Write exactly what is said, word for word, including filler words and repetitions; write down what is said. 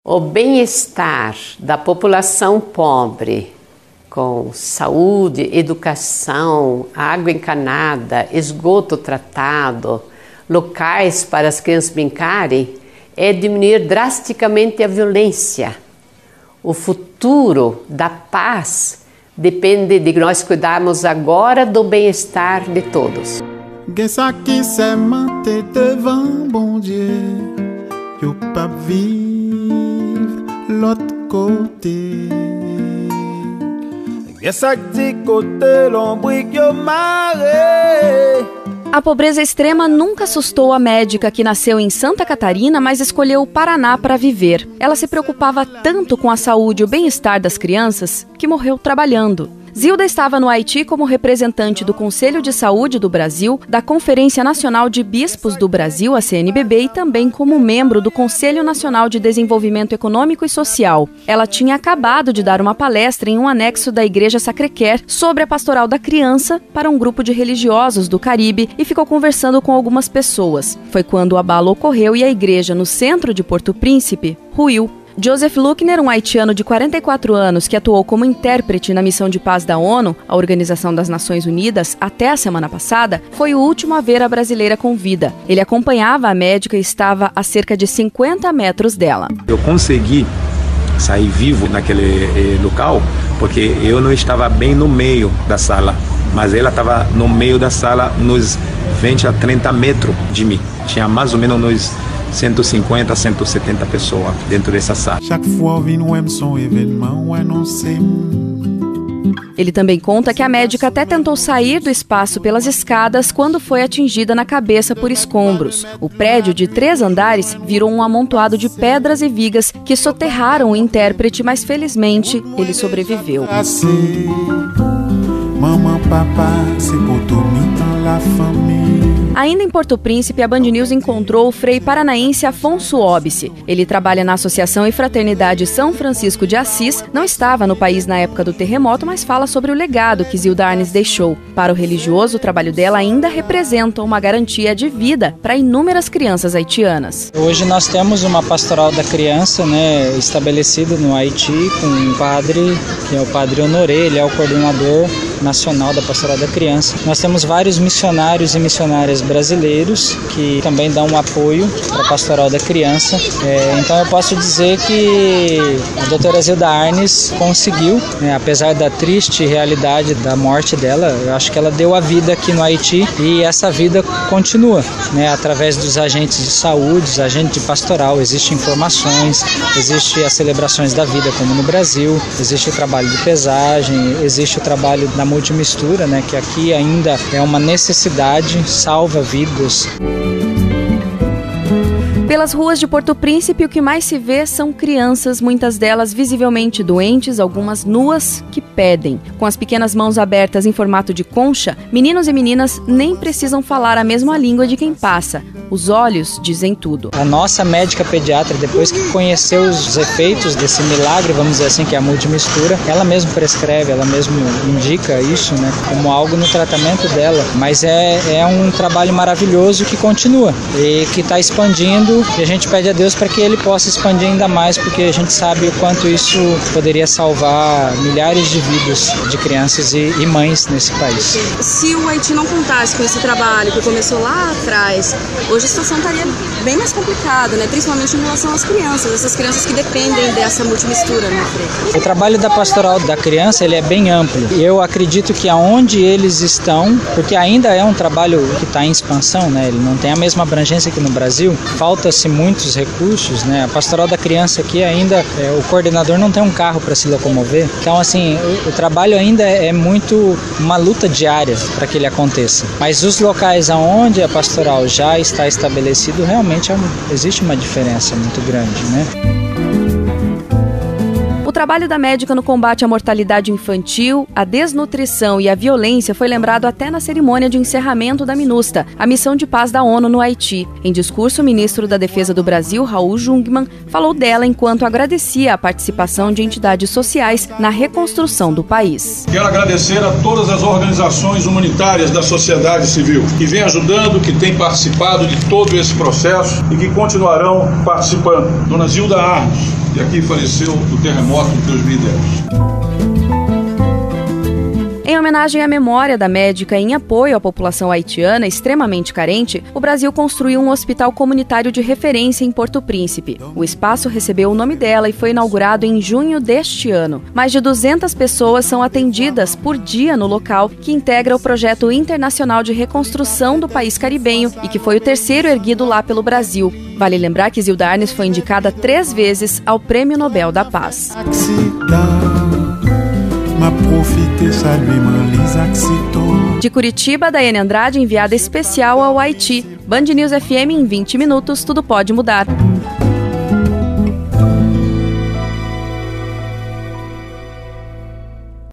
O bem-estar da população pobre, com saúde, educação, água encanada, esgoto tratado, locais para as crianças brincarem, é diminuir drasticamente a violência. O futuro da paz depende de nós cuidarmos agora do bem-estar de todos. Pensa que se manter devant bon Dieu, yo pas vivre l'autre côté. Pensa que côté l'ombre que yo maré. A pobreza extrema nunca assustou a médica que nasceu em Santa Catarina, mas escolheu o Paraná para viver. Ela se preocupava tanto com a saúde e o bem-estar das crianças que morreu trabalhando. Zilda estava no Haiti como representante do Conselho de Saúde do Brasil, da Conferência Nacional de Bispos do Brasil, a C N B B, e também como membro do Conselho Nacional de Desenvolvimento Econômico e Social. Ela tinha acabado de dar uma palestra em um anexo da Igreja Sacré-Cœur sobre a pastoral da criança para um grupo de religiosos do Caribe e ficou conversando com algumas pessoas. Foi quando o abalo ocorreu e a igreja no centro de Porto Príncipe ruiu. Joseph Luckner, um haitiano de quarenta e quatro anos que atuou como intérprete na Missão de Paz da ONU, a Organização das Nações Unidas, até a semana passada, foi o último a ver a brasileira com vida. Ele acompanhava a médica e estava a cerca de cinquenta metros dela. Eu consegui sair vivo naquele eh, local porque eu não estava bem no meio da sala, mas ela estava no meio da sala, nos vinte a trinta metros de mim. Tinha mais ou menos nos cento e cinquenta, cento e setenta pessoas dentro dessa sala. Ele também conta que a médica até tentou sair do espaço pelas escadas quando foi atingida na cabeça por escombros. O prédio de três andares virou um amontoado de pedras e vigas que soterraram o intérprete, mas felizmente ele sobreviveu. Maman, papa, c'est pour tout mi-temps la famille. Ainda em Porto Príncipe, a Band News encontrou o frei paranaense Afonso Óbice. Ele trabalha na Associação e Fraternidade São Francisco de Assis, não estava no país na época do terremoto, mas fala sobre o legado que Zilda Arnes deixou. Para o religioso, o trabalho dela ainda representa uma garantia de vida para inúmeras crianças haitianas. Hoje nós temos uma pastoral da criança, né, estabelecida no Haiti com um padre, que é o padre Honoré, ele é o coordenador nacional da pastoral da criança. Nós temos vários missionários e missionárias brasileiros que também dão um apoio para a pastoral da criança. É, então eu posso dizer que a doutora Zilda Arnes conseguiu, né, apesar da triste realidade da morte dela, eu acho que ela deu a vida aqui no Haiti e essa vida continua, né, através dos agentes de saúde, os agentes de pastoral. Existem informações, existem as celebrações da vida como no Brasil, existe o trabalho de pesagem, existe o trabalho da multimistura, né, que aqui ainda é uma necessidade, salva vidas. Pelas ruas de Porto Príncipe, o que mais se vê são crianças, muitas delas visivelmente doentes, algumas nuas, que pedem. Com as pequenas mãos abertas em formato de concha, meninos e meninas nem precisam falar a mesma língua de quem passa. Os olhos dizem tudo. A nossa médica pediatra, depois que conheceu os efeitos desse milagre, vamos dizer assim, que é a multimistura, ela mesma prescreve, ela mesma indica isso, né, como algo no tratamento dela. Mas é, é um trabalho maravilhoso que continua e que está expandindo. E a gente pede a Deus para que Ele possa expandir ainda mais, porque a gente sabe o quanto isso poderia salvar milhares de vidas de crianças e, e mães nesse país. Se o Haiti não contasse com esse trabalho que começou lá atrás, hoje a situação estaria bem mais complicada, né? Principalmente em relação às crianças, essas crianças que dependem dessa multimistura, né, Frei? O trabalho da pastoral da criança, ele é bem amplo. Eu acredito que aonde eles estão, porque ainda é um trabalho que está em expansão, né? Ele não tem a mesma abrangência que no Brasil, falta muitos recursos, né? A pastoral da criança aqui ainda, é, o coordenador não tem um carro para se locomover. Então, assim, o, o trabalho ainda é muito uma luta diária para que ele aconteça. Mas os locais aonde a pastoral já está estabelecido, realmente é um, existe uma diferença muito grande, né? O trabalho da médica no combate à mortalidade infantil, à desnutrição e à violência foi lembrado até na cerimônia de encerramento da MINUSTA, a Missão de Paz da ONU no Haiti. Em discurso, o ministro da Defesa do Brasil, Raul Jungmann, falou dela enquanto agradecia a participação de entidades sociais na reconstrução do país. Quero agradecer a todas as organizações humanitárias da sociedade civil que vêm ajudando, que têm participado de todo esse processo e que continuarão participando. Dona Zilda Arnes, e aqui faleceu no terremoto de dois mil e dez. Em homenagem à memória da médica em apoio à população haitiana extremamente carente, o Brasil construiu um hospital comunitário de referência em Porto Príncipe. O espaço recebeu o nome dela e foi inaugurado em junho deste ano. Mais de duzentas pessoas são atendidas por dia no local, que integra o projeto internacional de reconstrução do país caribenho e que foi o terceiro erguido lá pelo Brasil. Vale lembrar que Zilda Arnes foi indicada três vezes ao Prêmio Nobel da Paz. De Curitiba, Daiane Andrade, enviada especial ao Haiti. Band News F M em vinte minutos, tudo pode mudar.